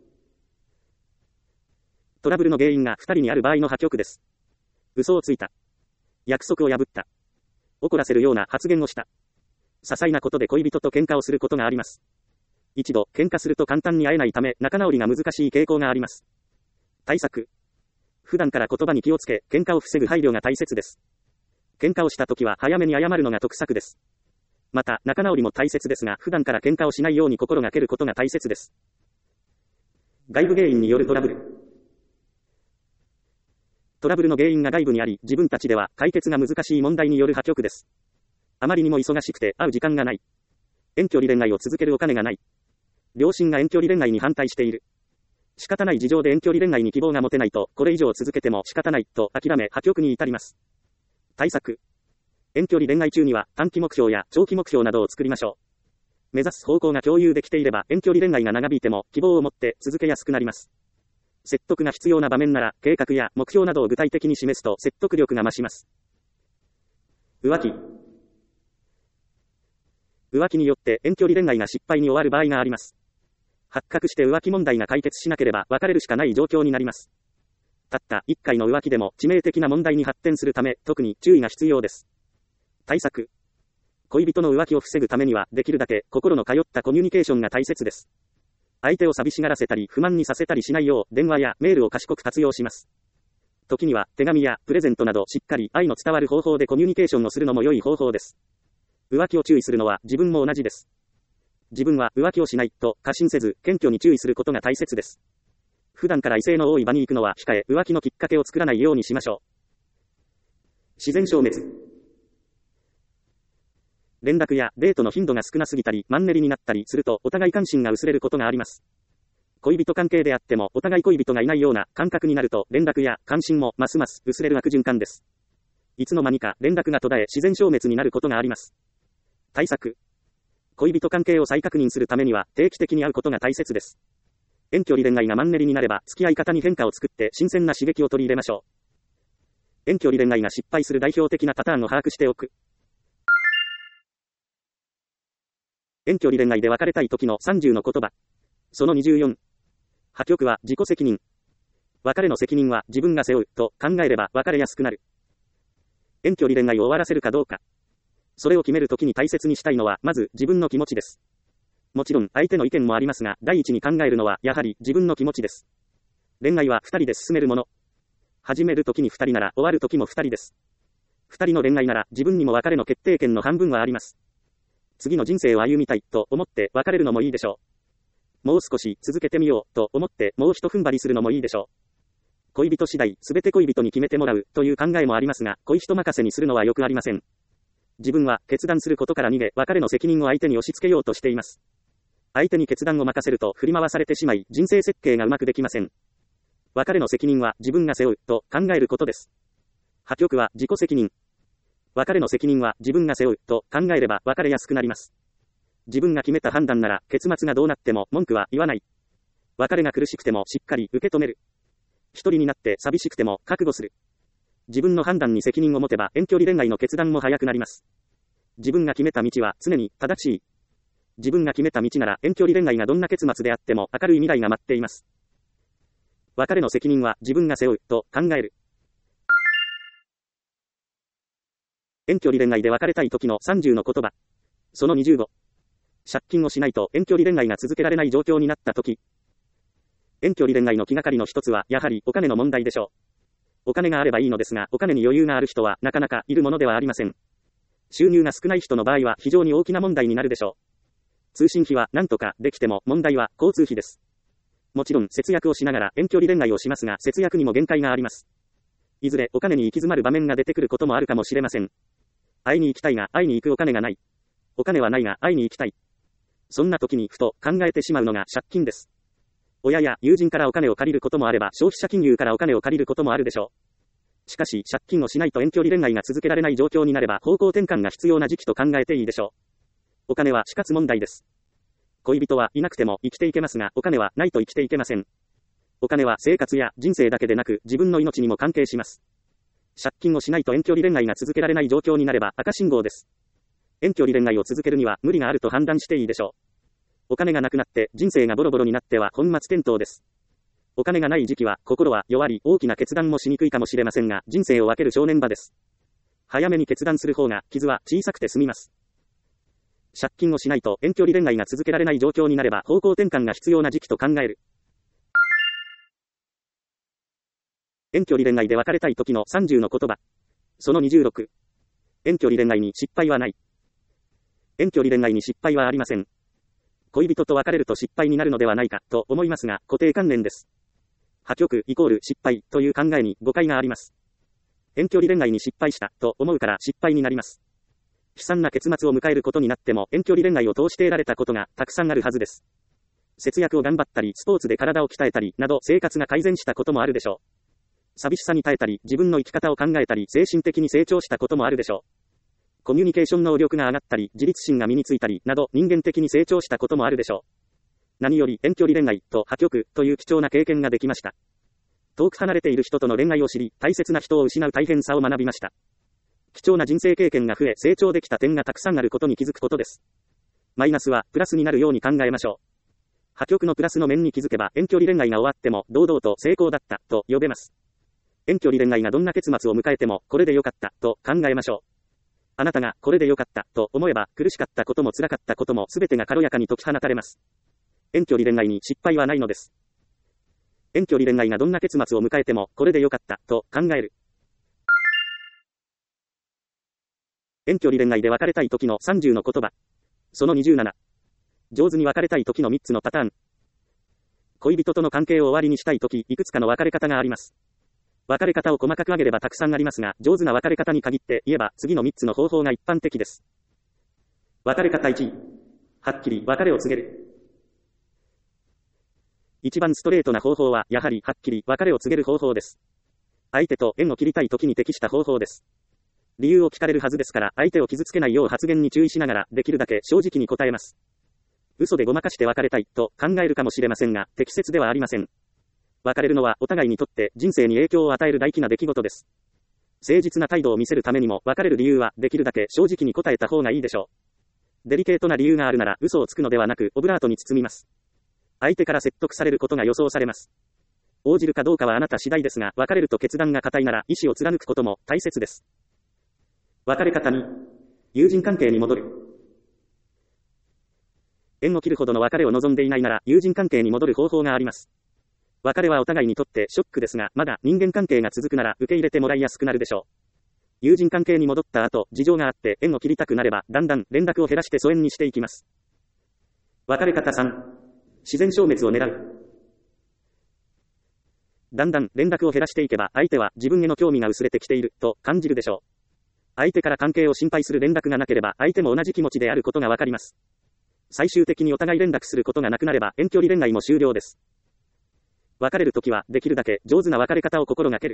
トラブルの原因が2人にある場合の破局です。嘘をついた。約束を破った。怒らせるような発言をした。些細なことで恋人と喧嘩をすることがあります。一度喧嘩すると簡単に会えないため、仲直りが難しい傾向があります。対策。普段から言葉に気をつけ、喧嘩を防ぐ配慮が大切です。喧嘩をしたときは早めに謝るのが得策です。また、仲直りも大切ですが、普段から喧嘩をしないように心がけることが大切です。外部原因によるトラブル。トラブルの原因が外部にあり、自分たちでは解決が難しい問題による破局です。あまりにも忙しくて会う時間がない。遠距離恋愛を続けるお金がない。両親が遠距離恋愛に反対している。仕方ない事情で遠距離恋愛に希望が持てないと、これ以上続けても仕方ないと諦め破局に至ります。対策。遠距離恋愛中には短期目標や長期目標などを作りましょう。目指す方向が共有できていれば遠距離恋愛が長引いても希望を持って続けやすくなります。説得が必要な場面なら計画や目標などを具体的に示すと説得力が増します。浮気。浮気によって遠距離恋愛が失敗に終わる場合があります。発覚して浮気問題が解決しなければ別れるしかない状況になります。たった1回の浮気でも致命的な問題に発展するため、特に注意が必要です。対策。恋人の浮気を防ぐためには、できるだけ心の通ったコミュニケーションが大切です。相手を寂しがらせたり不満にさせたりしないよう、電話やメールを賢く活用します。時には手紙やプレゼントなどしっかり愛の伝わる方法でコミュニケーションをするのも良い方法です。浮気を注意するのは自分も同じです。自分は浮気をしないと過信せず、謙虚に注意することが大切です。普段から異性の多い場に行くのは控え、浮気のきっかけを作らないようにしましょう。自然消滅。連絡やデートの頻度が少なすぎたり、マンネリになったりすると、お互い関心が薄れることがあります。恋人関係であっても、お互い恋人がいないような感覚になると、連絡や関心もますます薄れる悪循環です。いつの間にか連絡が途絶え、自然消滅になることがあります。対策。恋人関係を再確認するためには、定期的に会うことが大切です。遠距離恋愛がマンネリになれば、付き合い方に変化を作って新鮮な刺激を取り入れましょう。遠距離恋愛が失敗する代表的なパターンを把握しておく。遠距離恋愛で別れたい時の30の言葉。その24。破局は自己責任。別れの責任は自分が背負うと考えれば別れやすくなる。遠距離恋愛を終わらせるかどうか。それを決めるときに大切にしたいのは、まず自分の気持ちです。もちろん相手の意見もありますが、第一に考えるのはやはり自分の気持ちです。恋愛は2人で進めるもの。始めるときに2人なら終わるときも2人です。2人の恋愛なら自分にも別れの決定権の半分はあります。次の人生を歩みたいと思って別れるのもいいでしょう。もう少し続けてみようと思ってもう一踏ん張りするのもいいでしょう。恋人次第、すべて恋人に決めてもらうという考えもありますが、恋人任せにするのはよくありません。自分は決断することから逃げ、別れの責任を相手に押し付けようとしています。相手に決断を任せると振り回されてしまい、人生設計がうまくできません。別れの責任は自分が背負うと考えることです。破局は自己責任。別れの責任は自分が背負うと考えれば別れやすくなります。自分が決めた判断なら結末がどうなっても文句は言わない。別れが苦しくてもしっかり受け止める。一人になって寂しくても覚悟する。自分の判断に責任を持てば遠距離恋愛の決断も早くなります。自分が決めた道は常に正しい。自分が決めた道なら遠距離恋愛がどんな結末であっても明るい未来が待っています。別れの責任は自分が背負うと考える。遠距離恋愛で別れたい時の30の言葉。その25。借金をしないと遠距離恋愛が続けられない状況になった時。遠距離恋愛の気がかりの一つはやはりお金の問題でしょう。お金があればいいのですが、お金に余裕がある人はなかなかいるものではありません。収入が少ない人の場合は非常に大きな問題になるでしょう。通信費は何とかできても問題は交通費です。もちろん節約をしながら遠距離恋愛をしますが、節約にも限界があります。 いずれお金に行き詰まる場面が出てくることもあるかもしれません。会いに行きたいが会いに行くお金がない。お金はないが会いに行きたい。そんな時にふと考えてしまうのが借金です。親や友人からお金を借りることもあれば消費者金融からお金を借りることもあるでしょう。しかし借金をしないと遠距離恋愛が続けられない状況になれば方向転換が必要な時期と考えていいでしょう。お金は死活問題です。恋人はいなくても生きていけますがお金はないと生きていけません。お金は生活や人生だけでなく自分の命にも関係します。借金をしないと遠距離恋愛が続けられない状況になれば赤信号です。遠距離恋愛を続けるには無理があると判断していいでしょう。お金がなくなって人生がボロボロになっては本末転倒です。お金がない時期は心は弱り大きな決断もしにくいかもしれませんが人生を分ける正念場です。早めに決断する方が傷は小さくて済みます。借金をしないと遠距離恋愛が続けられない状況になれば方向転換が必要な時期と考える。遠距離恋愛で別れたい時の30の言葉。その26。遠距離恋愛に失敗はない。遠距離恋愛に失敗はありません。恋人と別れると失敗になるのではないかと思いますが固定観念です。破局イコール失敗という考えに誤解があります。遠距離恋愛に失敗したと思うから失敗になります。悲惨な結末を迎えることになっても遠距離恋愛を通して得られたことがたくさんあるはずです。節約を頑張ったりスポーツで体を鍛えたりなど生活が改善したこともあるでしょう。寂しさに耐えたり自分の生き方を考えたり精神的に成長したこともあるでしょう。コミュニケーション能力が上がったり自立心が身についたりなど人間的に成長したこともあるでしょう。何より遠距離恋愛と破局という貴重な経験ができました。遠く離れている人との恋愛を知り大切な人を失う大変さを学びました。貴重な人生経験が増え成長できた点がたくさんあることに気づくことです。マイナスはプラスになるように考えましょう。破局のプラスの面に気づけば遠距離恋愛が終わっても堂々と成功だったと呼べます。遠距離恋愛がどんな結末を迎えてもこれでよかったと考えましょう。あなたがこれでよかったと思えば苦しかったことも辛かったことも全てが軽やかに解き放たれます。遠距離恋愛に失敗はないのです。遠距離恋愛がどんな結末を迎えてもこれでよかったと考える。遠距離恋愛で別れたい時の30の言葉。その27。上手に別れたい時の3つのパターン。恋人との関係を終わりにしたい時いくつかの別れ方があります。別れ方を細かく挙げればたくさんありますが、上手な別れ方に限って言えば次の3つの方法が一般的です。別れ方1。はっきり別れを告げる。一番ストレートな方法はやはりはっきり別れを告げる方法です。相手と縁を切りたい時に適した方法です。理由を聞かれるはずですから相手を傷つけないよう発言に注意しながらできるだけ正直に答えます。嘘でごまかして別れたいと考えるかもしれませんが適切ではありません。別れるのはお互いにとって人生に影響を与える大きな出来事です。誠実な態度を見せるためにも別れる理由はできるだけ正直に答えた方がいいでしょう。デリケートな理由があるなら嘘をつくのではなくオブラートに包みます。相手から説得されることが予想されます。応じるかどうかはあなた次第ですが別れると決断が固いなら意思を貫くことも大切です。別れ方2。友人関係に戻る。縁を切るほどの別れを望んでいないなら友人関係に戻る方法があります。別れはお互いにとってショックですが、まだ人間関係が続くなら受け入れてもらいやすくなるでしょう。友人関係に戻った後、事情があって縁を切りたくなれば、だんだん連絡を減らして疎遠にしていきます。別れ方3。自然消滅を狙う。だんだん連絡を減らしていけば、相手は自分への興味が薄れてきていると感じるでしょう。相手から関係を心配する連絡がなければ、相手も同じ気持ちであることがわかります。最終的にお互い連絡することがなくなれば、遠距離恋愛も終了です。別れるときはできるだけ上手な別れ方を心がける。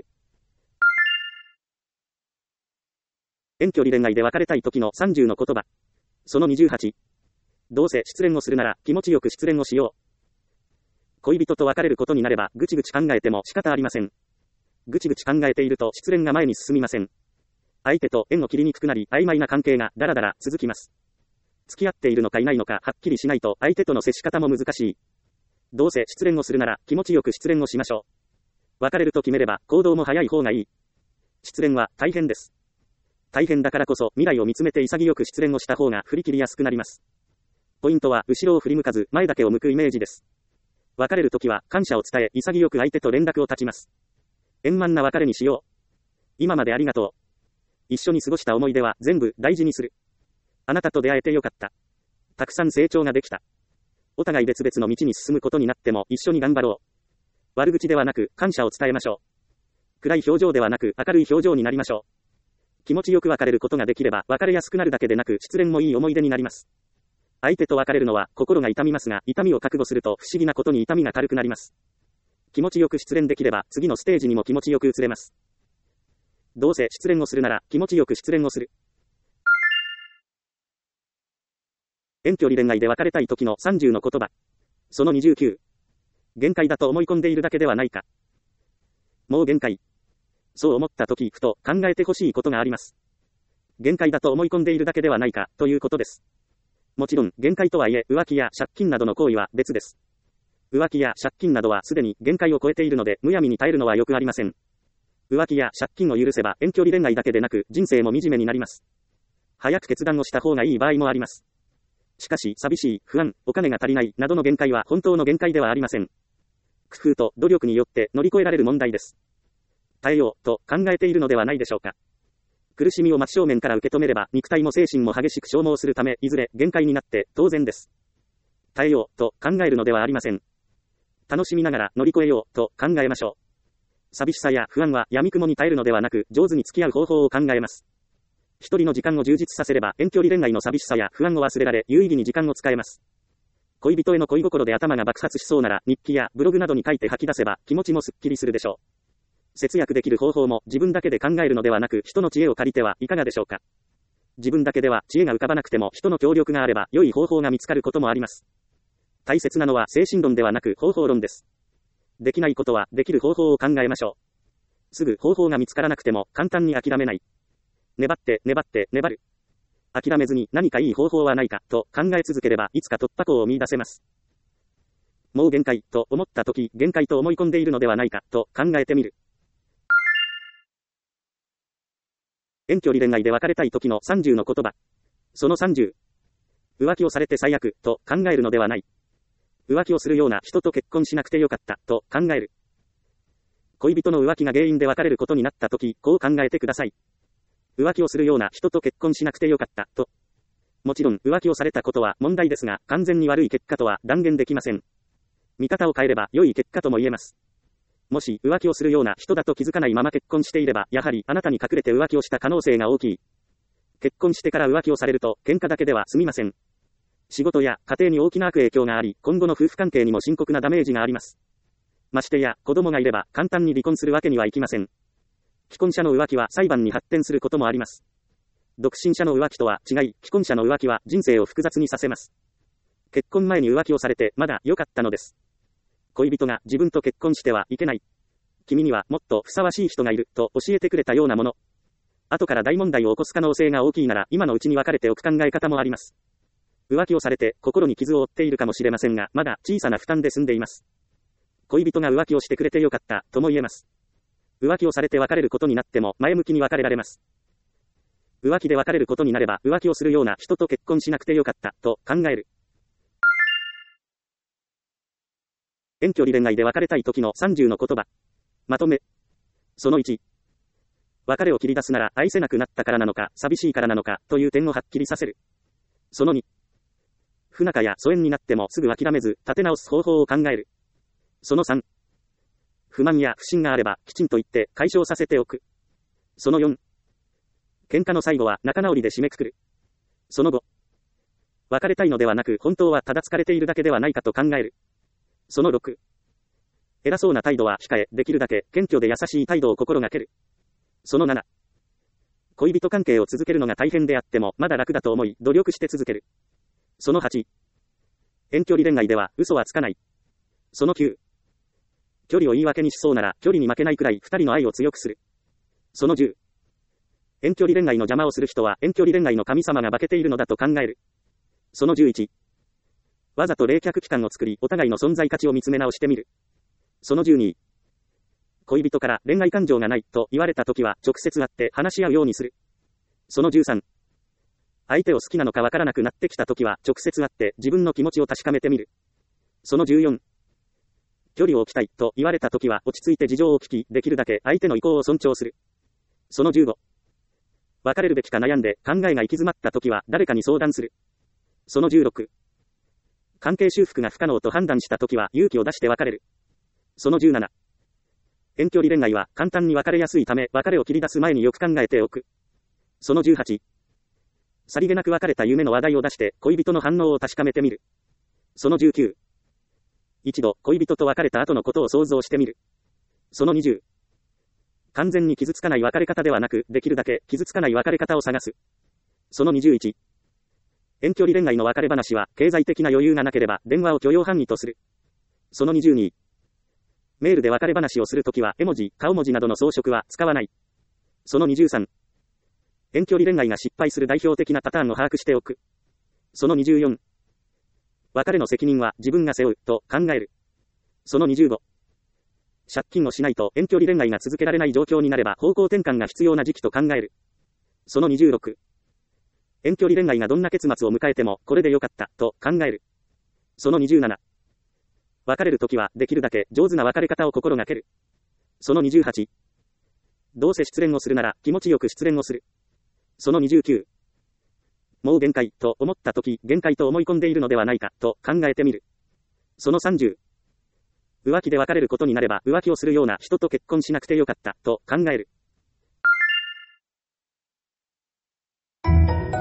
遠距離恋愛で別れたい時の30の言葉。その28。どうせ失恋をするなら気持ちよく失恋をしよう。恋人と別れることになればぐちぐち考えても仕方ありません。ぐちぐち考えていると失恋が前に進みません。相手と縁を切りにくくなり曖昧な関係がだらだら続きます。付き合っているのかいないのかはっきりしないと相手との接し方も難しい。どうせ失恋をするなら気持ちよく失恋をしましょう。別れると決めれば行動も早い方がいい。失恋は大変です。大変だからこそ未来を見つめて潔く失恋をした方が振り切りやすくなります。ポイントは後ろを振り向かず前だけを向くイメージです。別れるときは感謝を伝え潔く相手と連絡を絶ちます。円満な別れにしよう。今までありがとう。一緒に過ごした思い出は全部大事にする。あなたと出会えてよかった。たくさん成長ができた。お互い別々の道に進むことになっても一緒に頑張ろう。悪口ではなく感謝を伝えましょう。 暗い表情ではなく明るい表情になりましょう。気持ちよく別れることができれば別れやすくなるだけでなく失恋もいい思い出になります。相手と別れるのは心が痛みますが、痛みを覚悟すると不思議なことに痛みが軽くなります。気持ちよく失恋できれば次のステージにも気持ちよく移れます。どうせ失恋をするなら気持ちよく失恋をする。遠距離恋愛で別れたい時の30の言葉。その29。限界だと思い込んでいるだけではないか。もう限界。そう思った時、ふと考えてほしいことがあります。限界だと思い込んでいるだけではないか、ということです。もちろん、限界とはいえ、浮気や借金などの行為は別です。浮気や借金などはすでに限界を超えているので、むやみに耐えるのはよくありません。浮気や借金を許せば遠距離恋愛だけでなく、人生も惨めになります。早く決断をした方がいい場合もあります。しかし、寂しい、不安、お金が足りない、などの限界は本当の限界ではありません。工夫と努力によって乗り越えられる問題です。耐えよう、と考えているのではないでしょうか。苦しみを真正面から受け止めれば、肉体も精神も激しく消耗するため、いずれ限界になって当然です。耐えよう、と考えるのではありません。楽しみながら乗り越えよう、と考えましょう。寂しさや不安は闇雲に耐えるのではなく、上手に付き合う方法を考えます。一人の時間を充実させれば、遠距離恋愛の寂しさや不安を忘れられ、有意義に時間を使えます。恋人への恋心で頭が爆発しそうなら、日記やブログなどに書いて吐き出せば、気持ちもすっきりするでしょう。節約できる方法も自分だけで考えるのではなく、人の知恵を借りてはいかがでしょうか。自分だけでは知恵が浮かばなくても、人の協力があれば、良い方法が見つかることもあります。大切なのは精神論ではなく方法論です。できないことはできる方法を考えましょう。すぐ方法が見つからなくても簡単に諦めない。粘って粘って粘る。諦めずに何かいい方法はないかと考え続ければいつか突破口を見出せます。もう限界と思った時、限界と思い込んでいるのではないかと考えてみる。遠距離恋愛で別れたい時の30の言葉。その30。浮気をされて最悪と考えるのではない。浮気をするような人と結婚しなくてよかったと考える。恋人の浮気が原因で別れることになった時、こう考えてください。浮気をするような人と結婚しなくてよかったと。もちろん浮気をされたことは問題ですが、完全に悪い結果とは断言できません。見方を変えれば良い結果とも言えます。もし浮気をするような人だと気づかないまま結婚していれば、やはりあなたに隠れて浮気をした可能性が大きい。結婚してから浮気をされると、喧嘩だけでは済みません。仕事や家庭に大きな悪影響があり、今後の夫婦関係にも深刻なダメージがあります。ましてや、子供がいれば簡単に離婚するわけにはいきません。既婚者の浮気は裁判に発展することもあります。独身者の浮気とは違い、既婚者の浮気は人生を複雑にさせます。結婚前に浮気をされてまだ良かったのです。恋人が自分と結婚してはいけない。君にはもっとふさわしい人がいると教えてくれたようなもの。後から大問題を起こす可能性が大きいなら今のうちに別れておく考え方もあります。浮気をされて心に傷を負っているかもしれませんが、まだ小さな負担で済んでいます。恋人が浮気をしてくれてよかったとも言えます。浮気をされて別れることになっても前向きに別れられます。浮気で別れることになれば浮気をするような人と結婚しなくてよかったと考える。遠距離恋愛で別れたい時の30の言葉。まとめ。その1。別れを切り出すなら愛せなくなったからなのか寂しいからなのかという点をはっきりさせる。その2。不仲や疎遠になってもすぐ諦めず立て直す方法を考える。その3。不満や不信があればきちんと言って解消させておく。その4。喧嘩の最後は仲直りで締めくくる。その5。別れたいのではなく本当はただ疲れているだけではないかと考える。その6。偉そうな態度は控え、できるだけ謙虚で優しい態度を心がける。その7。恋人関係を続けるのが大変であってもまだ楽だと思い努力して続ける。その8。遠距離恋愛では嘘はつかない。その9。距離を言い訳にしそうなら距離に負けないくらい二人の愛を強くする。その10。遠距離恋愛の邪魔をする人は遠距離恋愛の神様が化けているのだと考える。その11。わざと冷却期間を作りお互いの存在価値を見つめ直してみる。その12。恋人から恋愛感情がないと言われたときは直接会って話し合うようにする。その13。相手を好きなのかわからなくなってきたときは直接会って自分の気持ちを確かめてみる。その14。距離を置きたいと言われたときは落ち着いて事情を聞き、できるだけ相手の意向を尊重する。その15。別れるべきか悩んで考えが行き詰まったときは誰かに相談する。その16。関係修復が不可能と判断したときは勇気を出して別れる。その17。 遠距離恋愛は簡単に別れやすいため、別れを切り出す前によく考えておく。その18。さりげなく別れた夢の話題を出して恋人の反応を確かめてみる。その19。一度恋人と別れた後のことを想像してみる。その20。完全に傷つかない別れ方ではなく、できるだけ傷つかない別れ方を探す。その21。遠距離恋愛の別れ話は、経済的な余裕がなければ、電話を許容範囲とする。その22。メールで別れ話をするときは、絵文字、顔文字などの装飾は使わない。その23。遠距離恋愛が失敗する代表的なパターンを把握しておく。その24。別れの責任は自分が背負う、と考える。その25。借金をしないと遠距離恋愛が続けられない状況になれば方向転換が必要な時期と考える。その26。遠距離恋愛がどんな結末を迎えても、これでよかった、と考える。その27。別れるときは、できるだけ上手な別れ方を心がける。その28。どうせ失恋をするなら、気持ちよく失恋をする。その29。もう限界、と思ったとき、限界と思い込んでいるのではないか、と考えてみる。その30。浮気で別れることになれば、浮気をするような人と結婚しなくてよかった、と考える。